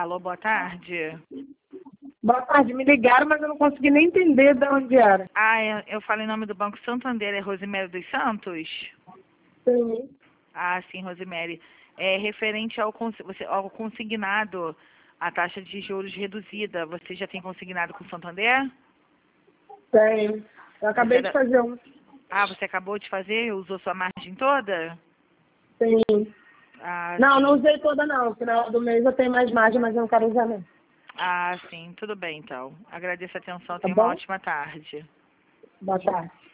Alô, boa tarde. Boa tarde, me ligaram, mas eu não consegui nem entender de onde era. Eu falo em nome do Banco Santander, é Rosemary dos Santos? Sim. Sim, Rosemary. É referente ao consignado, a taxa de juros reduzida. Você já tem consignado com o Santander? Tenho. Eu acabei de fazer um. Você acabou de fazer? Usou sua margem toda? Sim. Não, não usei toda não. No final do mês eu tenho mais margem, mas eu não quero usar não. Sim. Tudo bem, então. Agradeço a atenção. Tá Tenha uma bom? ótima tarde. Boa tarde.